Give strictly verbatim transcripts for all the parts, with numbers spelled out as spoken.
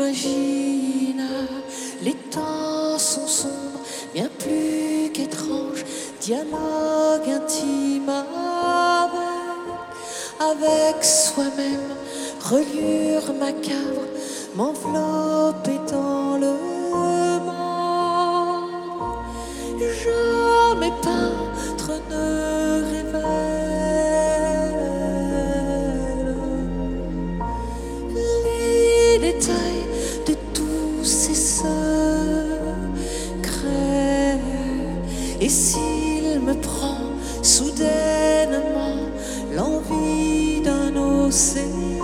Imagine, les temps sont sombres, bien plus qu'étranges, dialogue intime avec, avec soi-même, reliure macabre, m'envelopper dans le monde. Jamais peintre ne révèle les détails de tous ces secrets. Et s'il me prend soudainement l'envie d'un océan,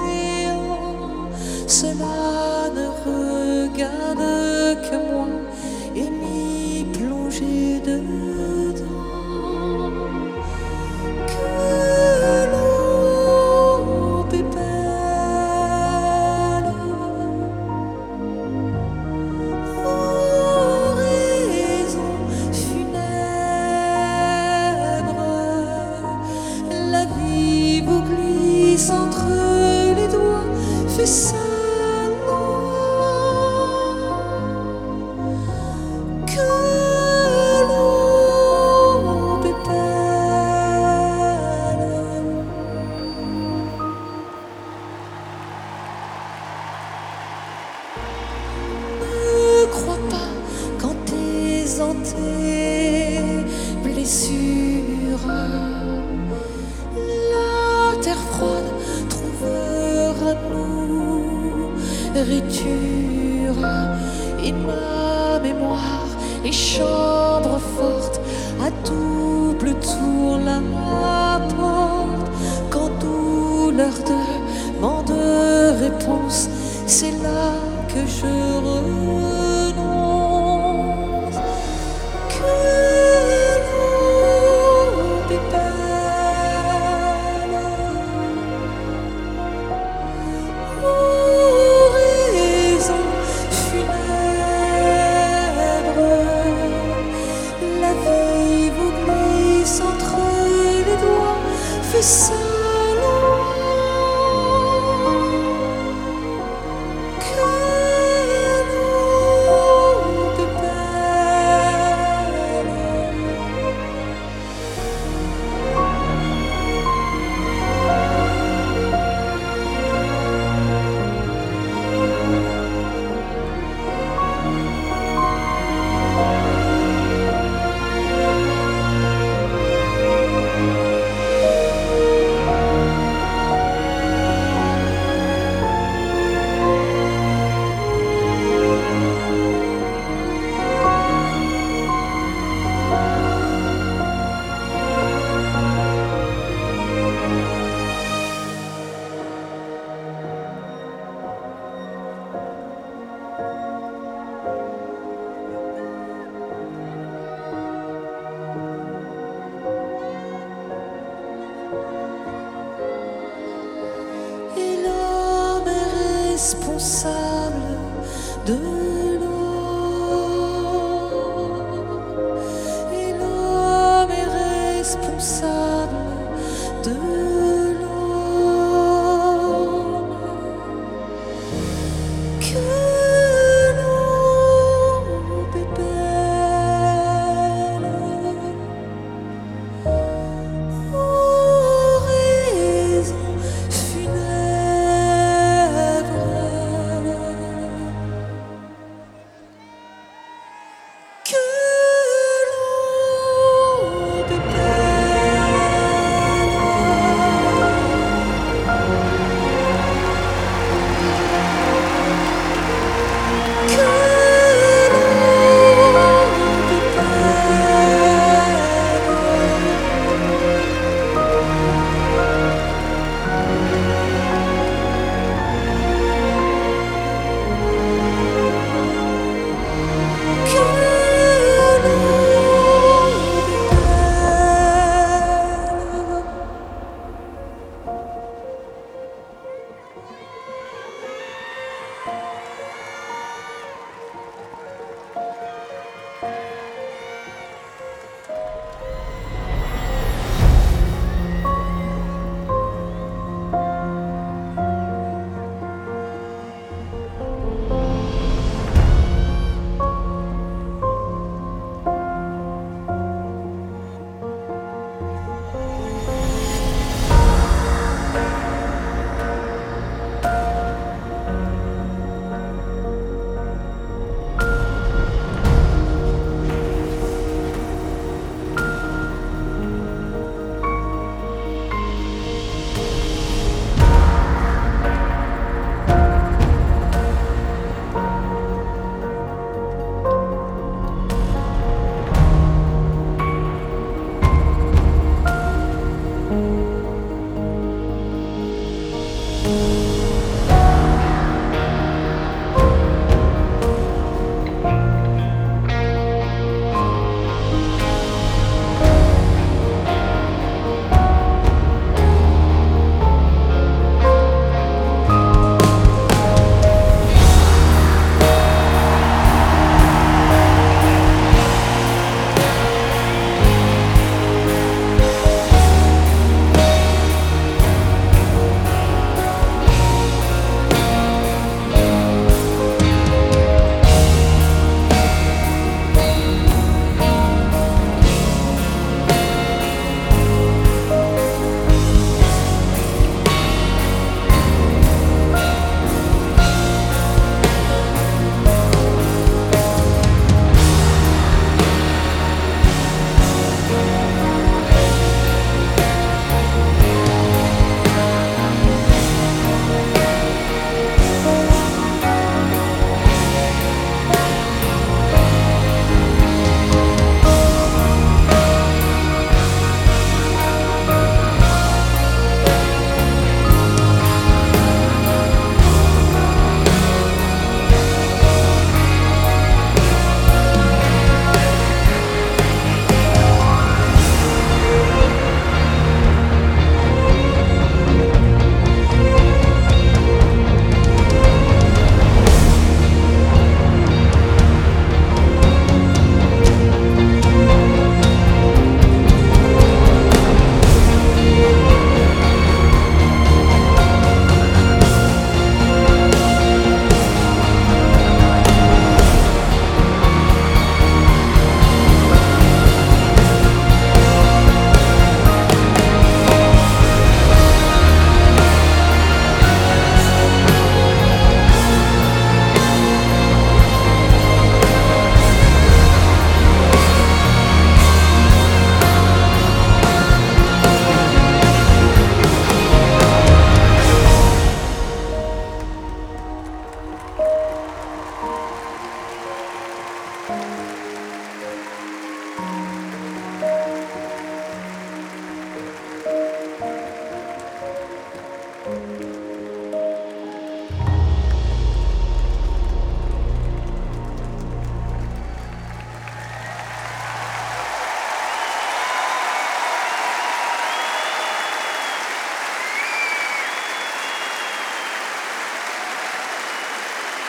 cela ne regarde que moi et m'y plonger dedans. Que l'eau est belle, oraison funèbre, la vie vous glisse entre les doigts, fait ça. Ne crois pas quand tes tes blessures, la terre froide trouvera nourriture, et ma mémoire est chambre forte à double tour la porte. Quand douleur demande réponse, c'est là que je renonce. Que l'aube est belle, oraison funèbre, la vie vous glisse entre les doigts, fait ça. Responsable de l'homme, et l'homme est responsable de l'homme. Que l'aube est belle, oraison funèbre,